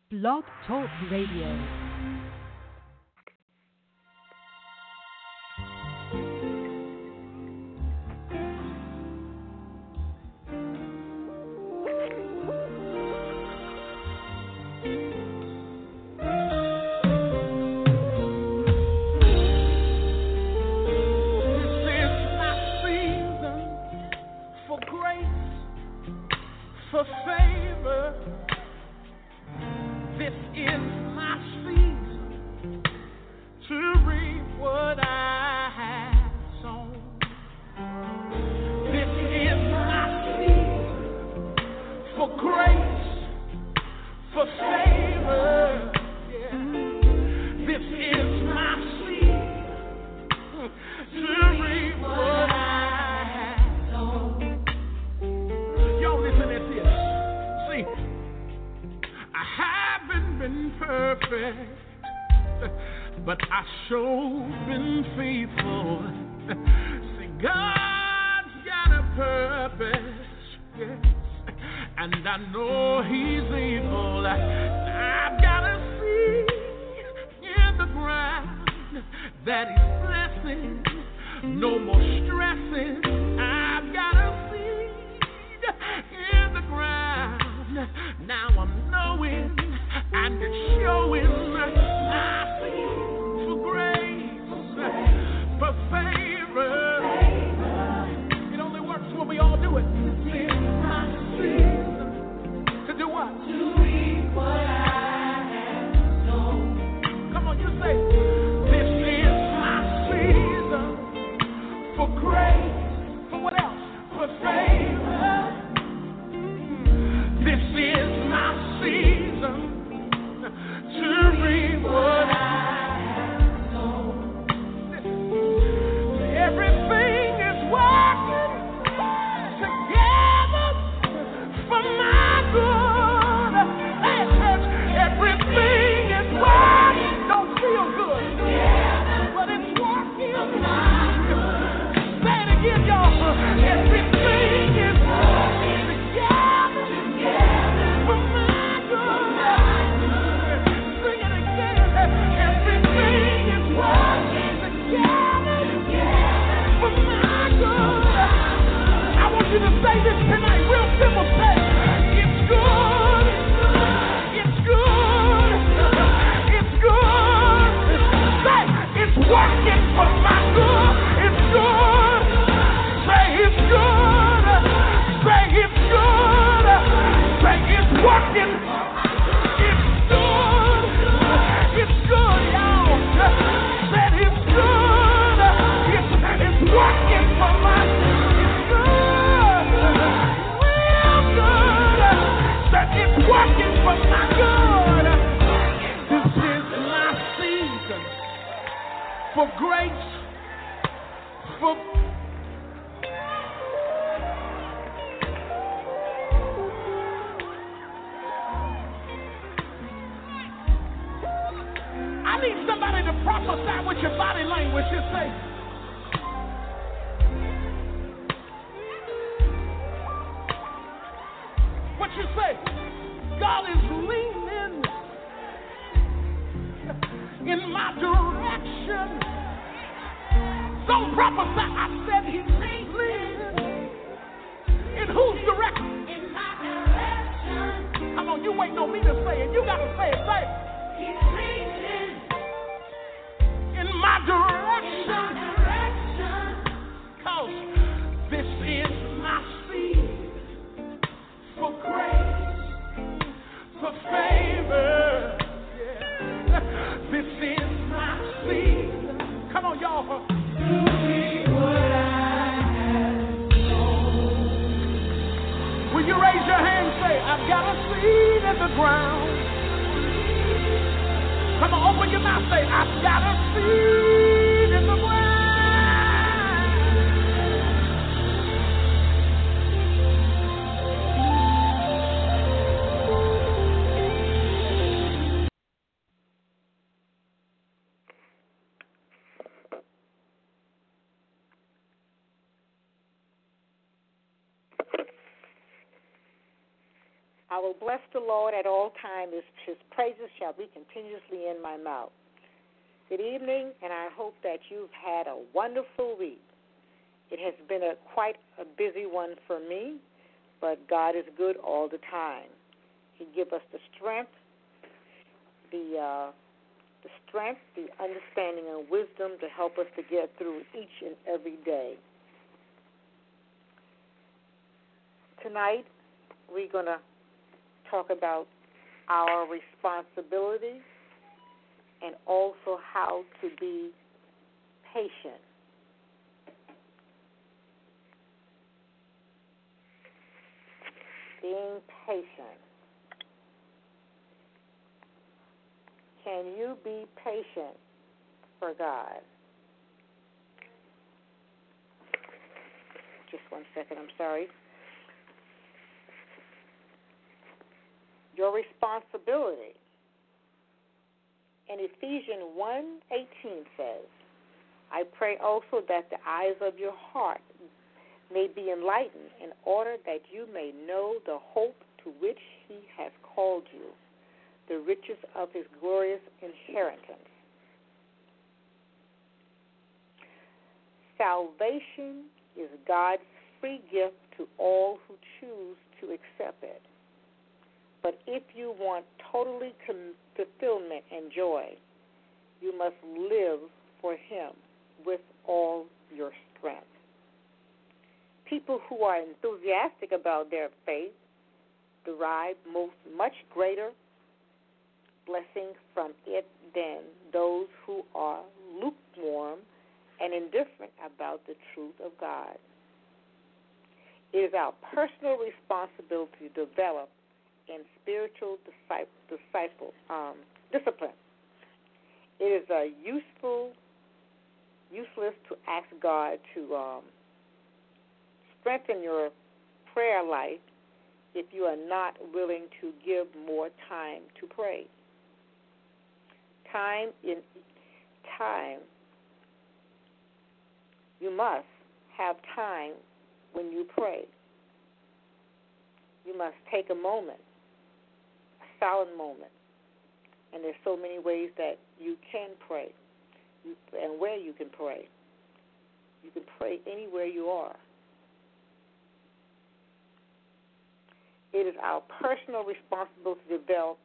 Blog Talk Radio. I will bless the Lord at all times. His praises shall be continuously in my mouth. Good evening, and I hope that you've had a wonderful week. It has been quite a busy one for me, but God is good all the time. He gives us the strength, the understanding, and wisdom to help us to get through each and every day. Tonight, we're going to talk about our responsibility and also how to be patient. Being patient. Can you be patient for God? Just one second, I'm sorry. Your responsibility. In Ephesians 1:18 says, I pray also that the eyes of your heart may be enlightened in order that you may know the hope to which he has called you, the riches of his glorious inheritance. Salvation is God's free gift to all who choose to accept it. But if you want totally fulfillment and joy, you must live for him with all your strength. People who are enthusiastic about their faith derive much greater blessings from it than those who are lukewarm and indifferent about the truth of God. It is our personal responsibility to develop in spiritual discipline. It is useless to ask God to strengthen your prayer life if you are not willing to give more time to pray. You must have time when you pray. You must take a moment, a silent moment. And there's so many ways that you can pray and where you can pray. You can pray anywhere you are. It is our personal responsibility to develop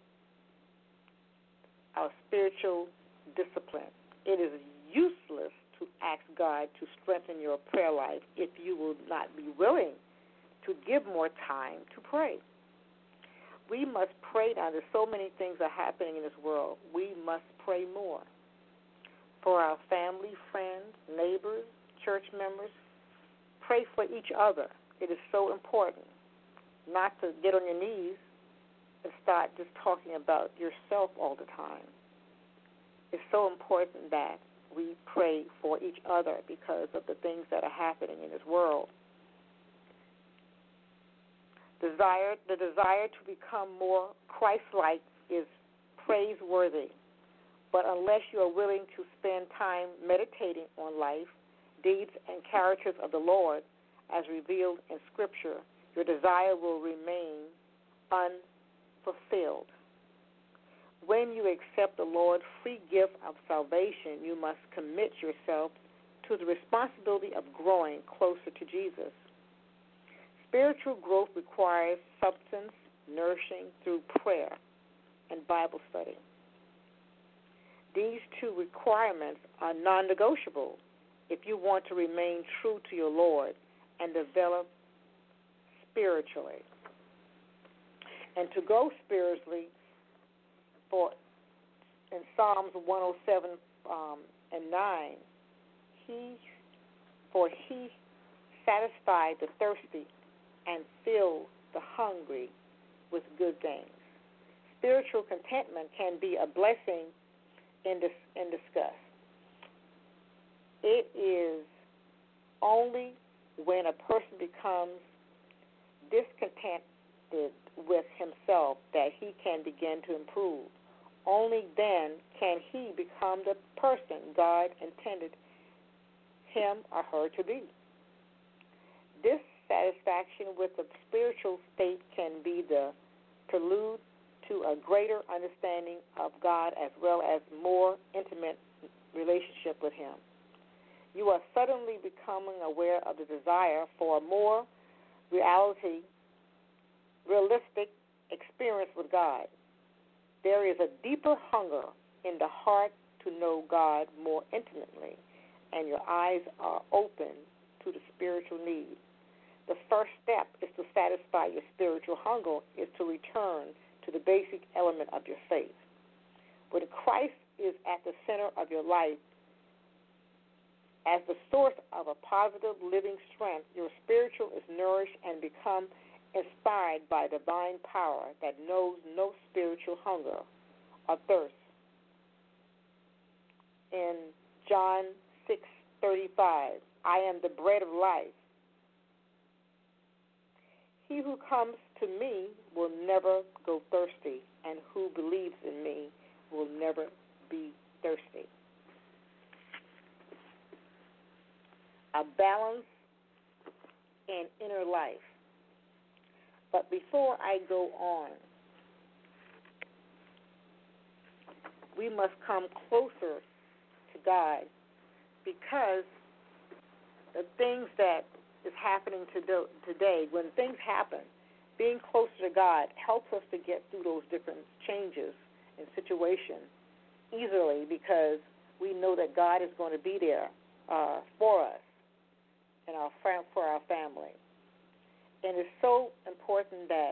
our spiritual discipline. It is useless to ask God to strengthen your prayer life if you will not be willing to give more time to pray. We must pray now. There's so many things are happening in this world. We must pray more for our family, friends, neighbors, church members. Pray for each other. It is so important not to get on your knees and start just talking about yourself all the time. It's so important that we pray for each other because of the things that are happening in this world. The desire to become more Christ-like is praiseworthy, but unless you are willing to spend time meditating on life, deeds, and characters of the Lord as revealed in Scripture, your desire will remain unfulfilled. When you accept the Lord's free gift of salvation, you must commit yourself to the responsibility of growing closer to Jesus. Spiritual growth requires substance, nourishing through prayer and Bible study. These two requirements are non-negotiable if you want to remain true to your Lord and develop spiritually. And to go spiritually, in Psalms 107 and 9, he satisfied the thirsty and filled the hungry with good things. Spiritual contentment can be a blessing in disgust. It is only when a person becomes discontented with himself that he can begin to improve. Only then can he become the person God intended him or her to be. This Satisfaction with the spiritual state can be the prelude to a greater understanding of God as well as more intimate relationship with Him. You are suddenly becoming aware of the desire for a more realistic experience with God. There is a deeper hunger in the heart to know God more intimately, and your eyes are open to the spiritual need. The first step is to satisfy your spiritual hunger is to return to the basic element of your faith. When Christ is at the center of your life as the source of a positive living strength, your spiritual is nourished and become inspired by divine power that knows no spiritual hunger or thirst. In John 6:35, I am the bread of life. He who comes to me will never go thirsty, and who believes in me will never be thirsty. A balance in inner life. But before I go on, we must come closer to God, because the things that is happening today, when things happen, being closer to God helps us to get through those different changes in situations easily, because we know that God is going to be there for us and for our family. And it's so important that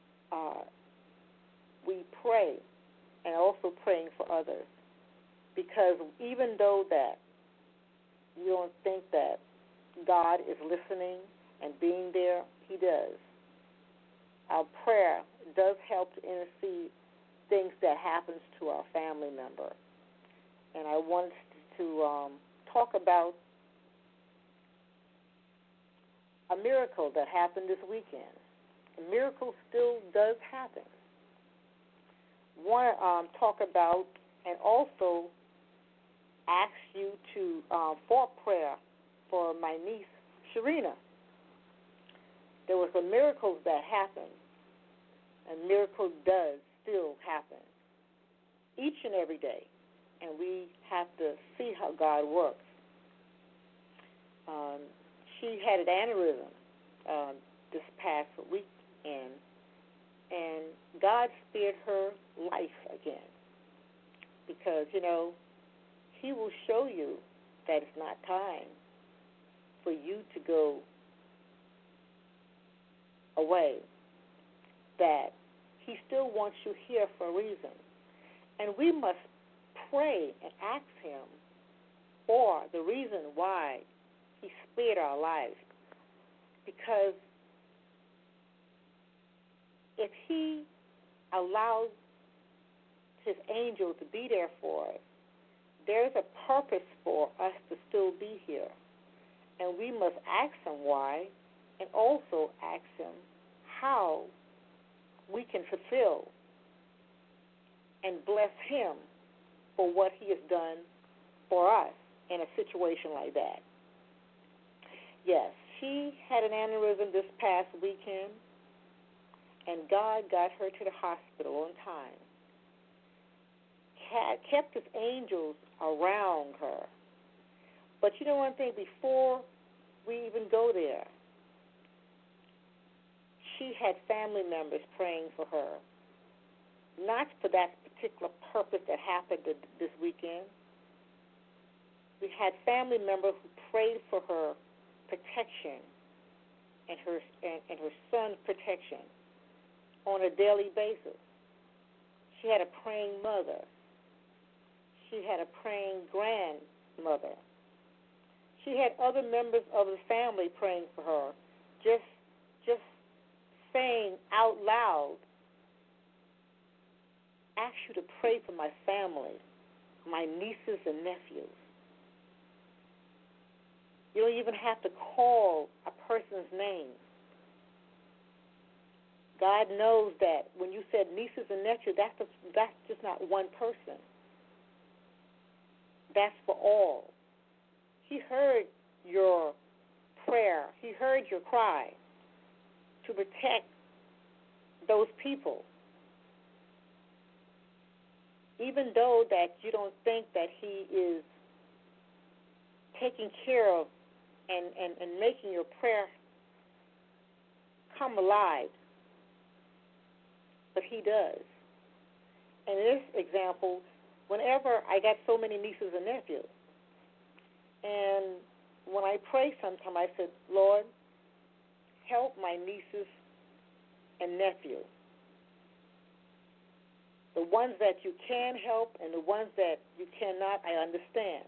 we pray, and also praying for others, because even though that you don't think that God is listening and being there, He does. Our prayer does help to intercede things that happens to our family member. And I want to talk about a miracle that happened this weekend. A miracle still does happen. Want to talk about and also ask you to for prayer for my niece, Sharina. There was a miracle that happened, and miracle does still happen each and every day, and we have to see how God works. She had an aneurysm this past weekend, and God spared her life again, because, He will show you that it's not time for you to go away, that He still wants you here for a reason. And we must pray and ask Him for the reason why He spared our lives. Because if He allows His angel to be there for us, there's a purpose for us to still be here. And we must ask Him why, and also ask Him how we can fulfill and bless Him for what He has done for us in a situation like that. Yes, she had an aneurysm this past weekend, and God got her to the hospital on time. Kept His angels around her. But you know one thing, before we even go there, she had family members praying for her, not for that particular purpose that happened this weekend. We had family members who prayed for her protection and her son's protection on a daily basis. She had a praying mother. She had a praying grandmother. She had other members of the family praying for her, just saying out loud, ask you to pray for my family, my nieces and nephews. You don't even have to call a person's name. God knows that when you said nieces and nephews, that's just not one person. That's for all. He heard your prayer. He heard your cry. to protect those people. Even though that you don't think that he is taking care of and making your prayer come alive, but he does. And in this example, whenever I got so many nieces and nephews, and when I pray sometime, I said, Lord, help my nieces and nephews. The ones that you can help and the ones that you cannot, I understand.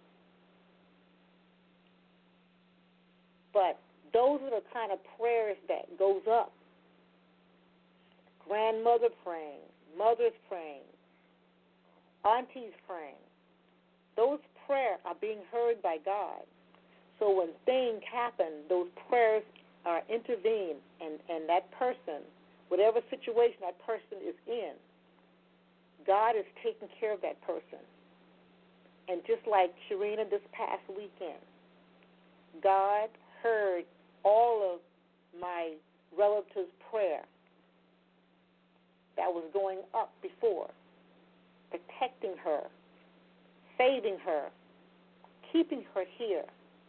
But those are the kind of prayers that goes up. Grandmother praying, mothers praying, aunties praying. Those prayers are being heard by God. So when things happen, those prayers are intervened, and that person, whatever situation that person is in, God is taking care of that person. And just like Sharina this past weekend, God heard all of my relatives' prayer that was going up before, protecting her, saving her, keeping her here,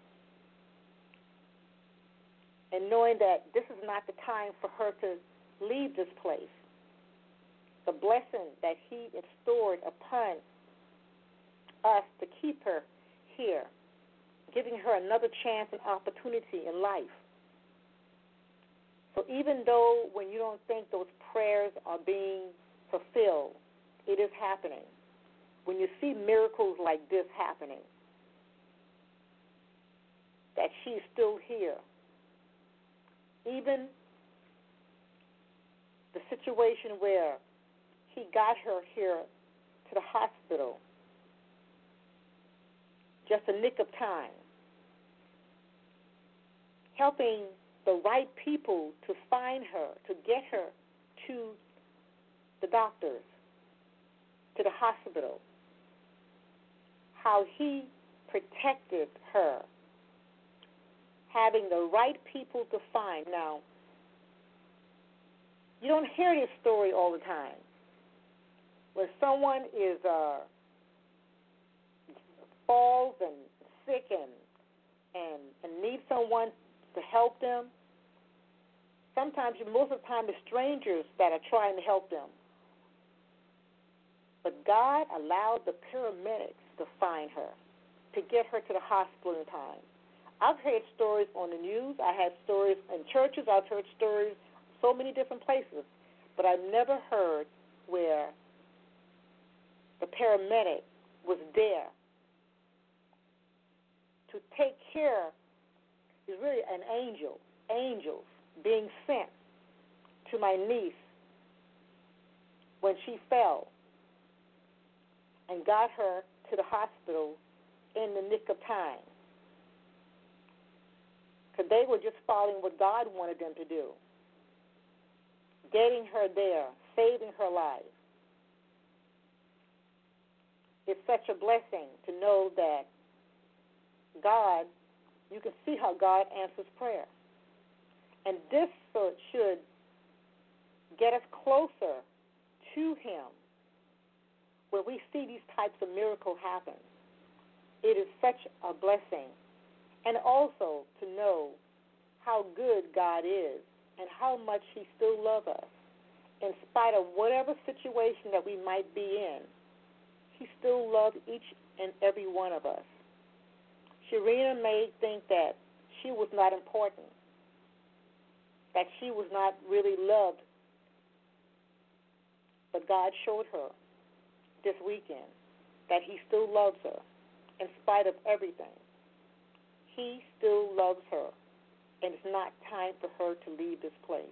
and knowing that this is not the time for her to leave this place. The blessing that he has stored upon us to keep her here, giving her another chance and opportunity in life. So even though when you don't think those prayers are being fulfilled, it is happening. When you see miracles like this happening, that she's still here. Even the situation where he got her here to the hospital, just a nick of time, helping the right people to find her, to get her to the doctors, to the hospital, how he protected her, having the right people to find. Now, you don't hear this story all the time. When someone is falls and sick and needs someone to help them, sometimes, most of the time, it's strangers that are trying to help them. But God allowed the paramedics to find her, to get her to the hospital in time. I've heard stories on the news. I had stories in churches. I've heard stories so many different places. But I've never heard where the paramedic was there to take care. Is really an angel, angels being sent to my niece when she fell and got her to the hospital in the nick of time. Because they were just following what God wanted them to do, getting her there, saving her life. It's such a blessing to know that God, you can see how God answers prayer. And this should get us closer to him, where we see these types of miracles happen. It is such a blessing. And also to know how good God is and how much he still loves us. In spite of whatever situation that we might be in, he still loves each and every one of us. Sharina may think that she was not important, that she was not really loved, but God showed her this weekend that he still loves her in spite of everything. He still loves her, and it's not time for her to leave this place.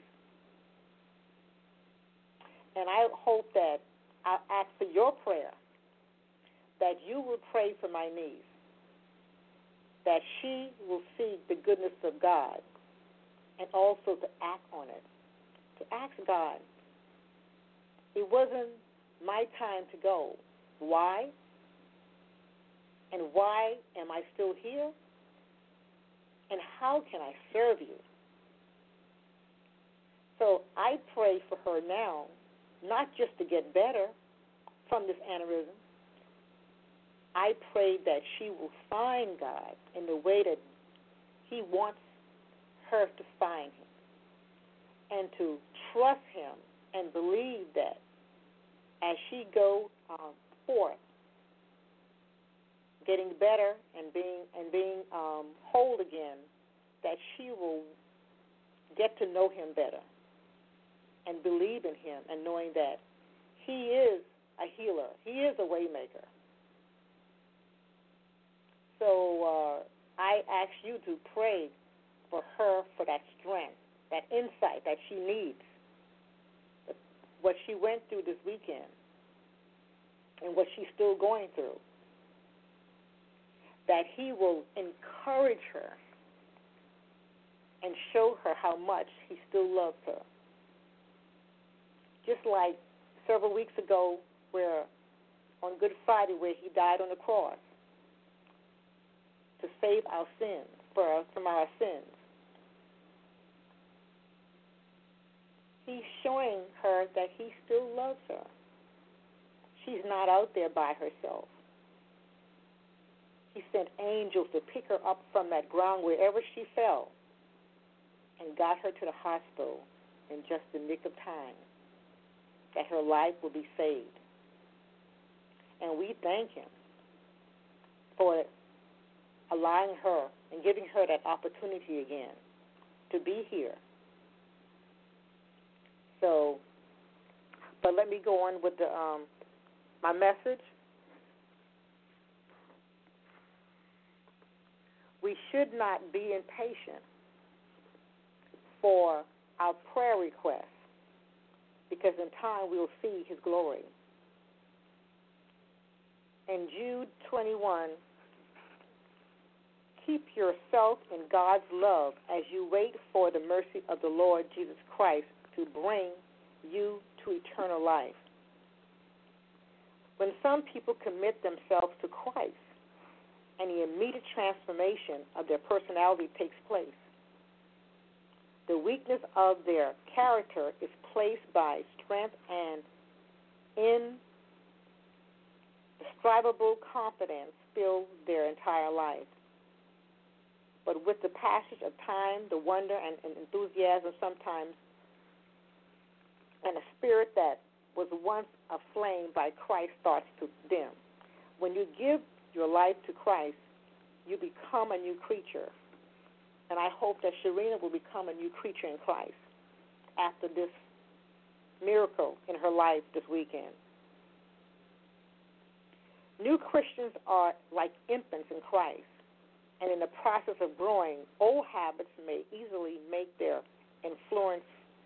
And I hope that I ask for your prayer, that you will pray for my niece, that she will see the goodness of God, and also to act on it, to ask God. It wasn't my time to go. Why? And why am I still here? And how can I serve you? So I pray for her now, not just to get better from this aneurysm. I pray that she will find God in the way that He wants her to find Him, and to trust Him and believe that as she goes forth, getting better and being whole again, that she will get to know Him better and believe in Him, and knowing that He is a healer, He is a way maker. So I ask you to pray for her, for that strength, that insight that she needs, what she went through this weekend and what she's still going through, that He will encourage her and show her how much He still loves her. Just like several weeks ago, where on Good Friday, where He died on the cross to save our sins, from our sins. He's showing her that He still loves her. She's not out there by herself. He sent angels to pick her up from that ground wherever she fell and got her to the hospital in just the nick of time, that her life will be saved. And we thank Him for allowing her and giving her that opportunity again to be here. So, but let me go on with my message. We should not be impatient for our prayer requests, because in time we will see His glory. In Jude 21, keep yourself in God's love as you wait for the mercy of the Lord Jesus Christ to bring you to eternal life. When some people commit themselves to Christ and the immediate transformation of their personality takes place, the weakness of their character is placed by strength and indescribable confidence fills their entire life. But with the passage of time, the wonder and enthusiasm sometimes, and a spirit that was once aflame by Christ starts to dim. When you give your life to Christ, you become a new creature. And I hope that Sharina will become a new creature in Christ after this miracle in her life this weekend. New Christians are like infants in Christ, and in the process of growing, old habits may easily make their influence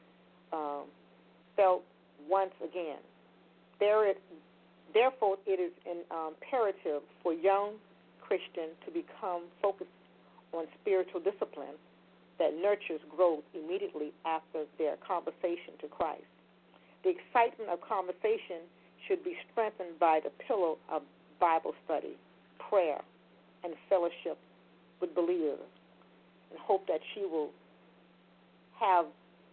felt once again. Therefore, it is imperative for young Christians to become focused on spiritual discipline that nurtures growth immediately after their conversation to Christ. The excitement of conversation should be strengthened by the pillar of Bible study, prayer, and fellowship with believers, and hope that she will have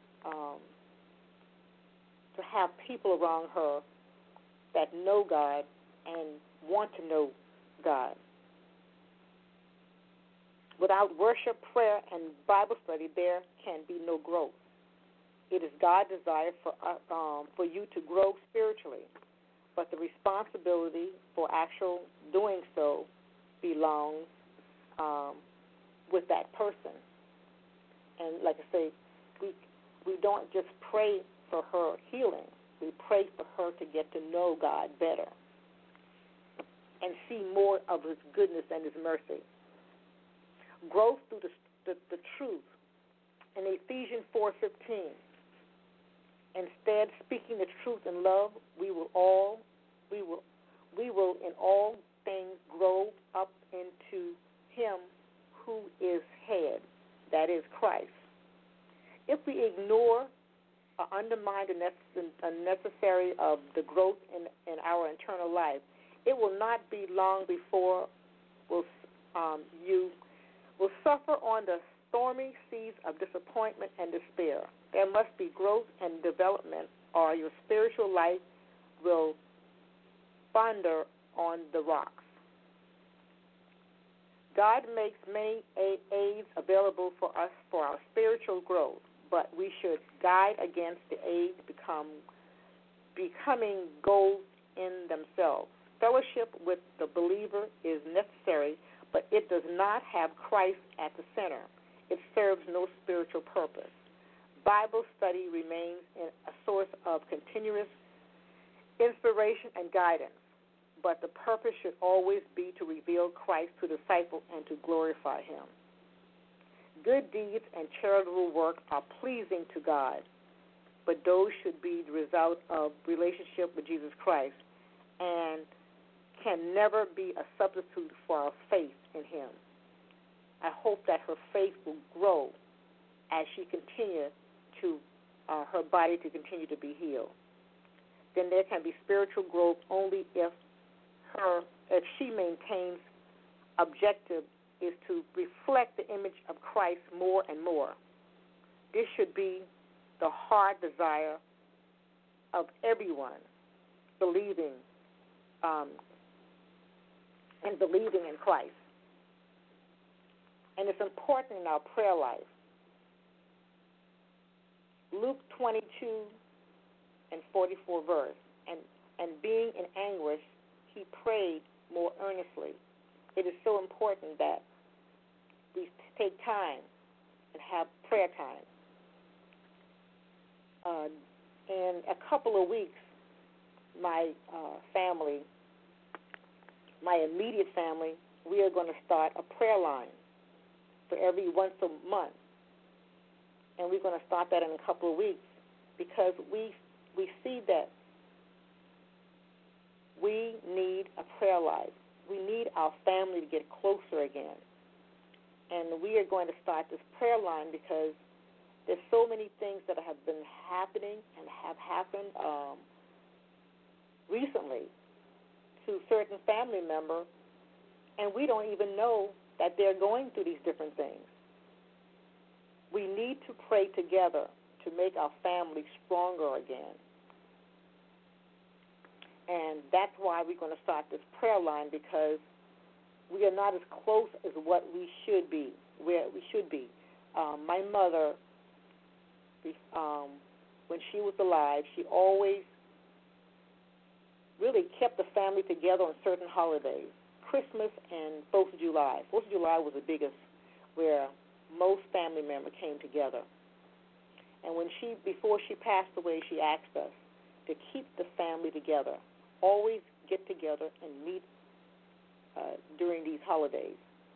to have people around her that know God and want to know God. Without worship, prayer, and Bible study, there can be no growth. It is God's desire for you to grow spiritually, but the responsibility for actual doing so belongs with that person. And like I say, we don't just pray for her healing. We pray for her to get to know God better and see more of His goodness and His mercy. Growth through the truth. In Ephesians 4:15, instead, speaking the truth in love, we will in all things grow up into Him who is head, that is Christ. If we ignore or undermine the necessary of the growth in our internal life, it will not be long before you will suffer on the stormy seas of disappointment and despair. There must be growth and development, or your spiritual life will founder on the rocks. God makes many aids available for us for our spiritual growth, but we should guide against the aids becoming goals in themselves. Fellowship with the believer is necessary, but it does not have Christ at the center. It serves no spiritual purpose. Bible study remains a source of continuous inspiration and guidance, but the purpose should always be to reveal Christ to disciples and to glorify Him. Good deeds and charitable work are pleasing to God, but those should be the result of relationship with Jesus Christ and can never be a substitute for our faith in Him. I hope that her faith will grow as she continues to her body to continue to be healed. Then there can be spiritual growth only if she maintains objective is to reflect the image of Christ more and more. This should be the heart desire of everyone believing and believing in Christ. And it's important in our prayer life. Luke 22 and 44 verse, and being in anguish, he prayed more earnestly. It is so important that we take time and have prayer time. In a couple of weeks, my family, my immediate family, we are going to start a prayer line for every once a month. And we're going to start that in a couple of weeks because we see that we need a prayer life. We need our family to get closer again. And we are going to start this prayer line because there's so many things that have been happening and have happened recently to certain family members, and we don't even know that they're going through these different things. We need to pray together to make our family stronger again. And that's why we're going to start this prayer line, because we are not as close as what we should be, where we should be. My mother, when she was alive, she always really kept the family together on certain holidays, Christmas and 4th of July. 4th of July was the biggest, where most family members came together. And before she passed away, she asked us to keep the family together, always get together and meet during these holidays.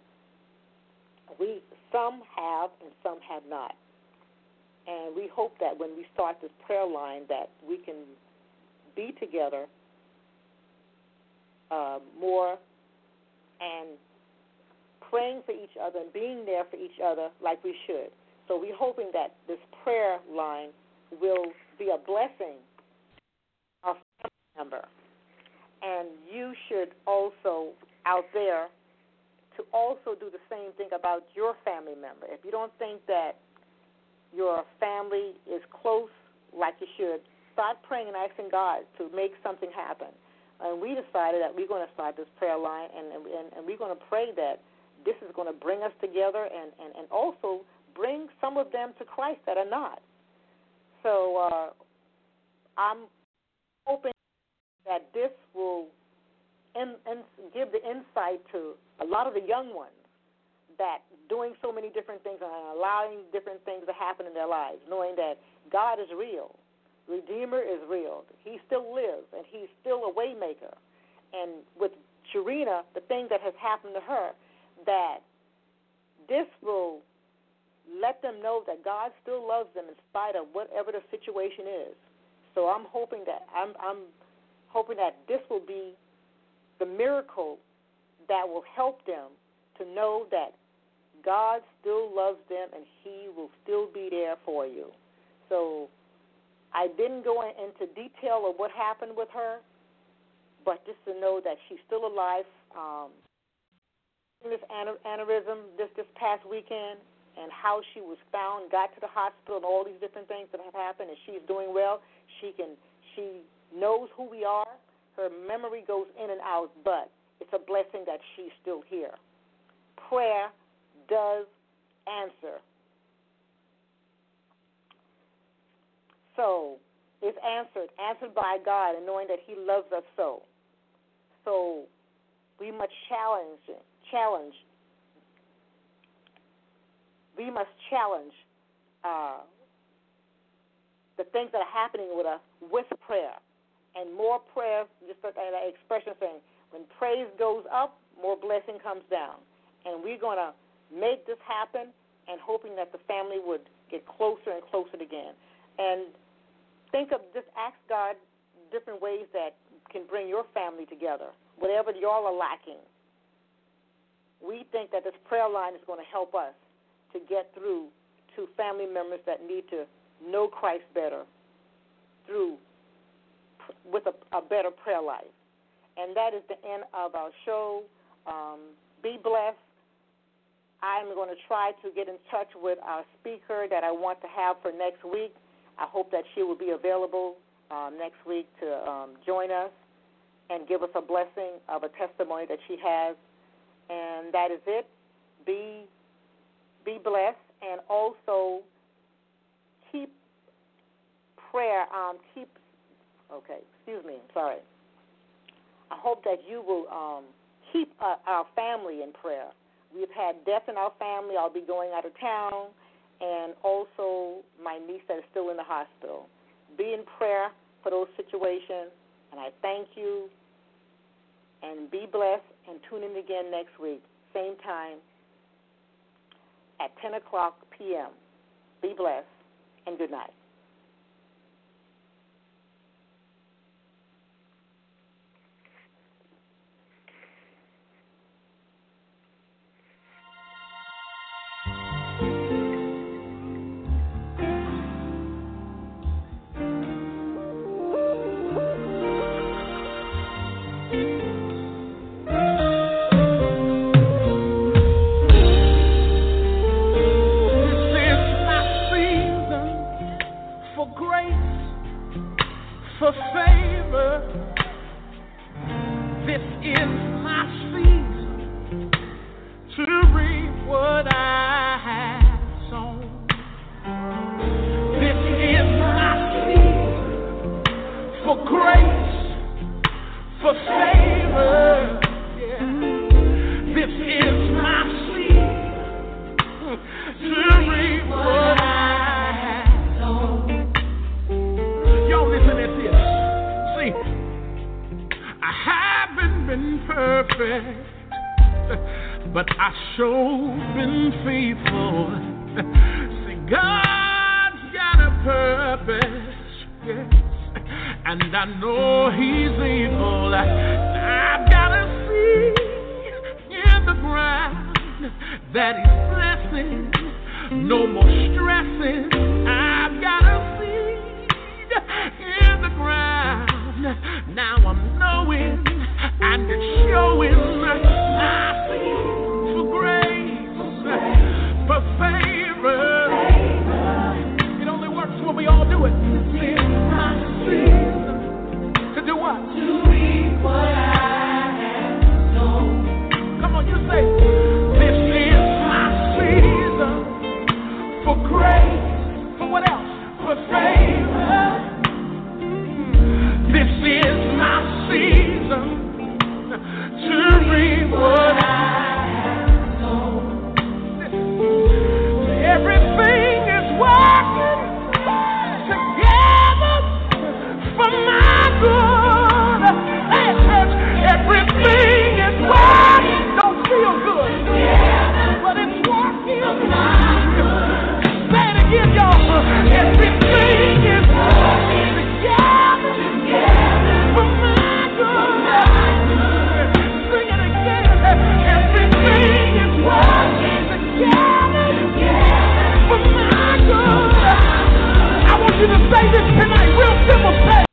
Some have and some have not. And we hope that when we start this prayer line that we can be together more and praying for each other and being there for each other like we should. So we're hoping that this prayer line will be a blessing of family member. And you should also, out there, to also do the same thing about your family member. If you don't think that your family is close like you should, start praying and asking God to make something happen. And we decided that we're going to start this prayer line, and we're going to pray that this is going to bring us together and also bring some of them to Christ that are not. So I'm hoping that this will give the insight to a lot of the young ones that doing so many different things and allowing different things to happen in their lives, knowing that God is real. Redeemer is real. He still lives, and he's still a way maker. And with Sharina, the thing that has happened to her, that this will let them know that God still loves them in spite of whatever the situation is. So I'm hoping that this will be the miracle that will help them to know that God still loves them and he will still be there for you. So I didn't go into detail of what happened with her, but just to know that she's still alive. This aneurysm this past weekend, and how she was found, got to the hospital, and all these different things that have happened, and she's doing well. She knows who we are. Her memory goes in and out, but it's a blessing that she's still here. Prayer does answer. So it's answered by God, and knowing that He loves us so. So we must challenge. We must challenge the things that are happening with us with prayer. And more prayer, just like that expression saying, when praise goes up, more blessing comes down. And we're going to make this happen and hoping that the family would get closer and closer again. And just ask God different ways that can bring your family together, whatever y'all are lacking. We think that this prayer line is going to help us to get through to family members that need to know Christ better with a better prayer life. And that is the end of our show. Be blessed. I'm going to try to get in touch with our speaker that I want to have for next week. I hope that she will be available next week to join us and give us a blessing of a testimony that she has. And that is it. Be blessed, and also keep prayer. I hope that you will keep our family in prayer. We've had death in our family. I'll be going out of town, and also my niece that is still in the hospital. Be in prayer for those situations, and I thank you, and be blessed, and tune in again next week, same time at 10 o'clock p.m. Be blessed, and good night. Say this tonight, real simple, say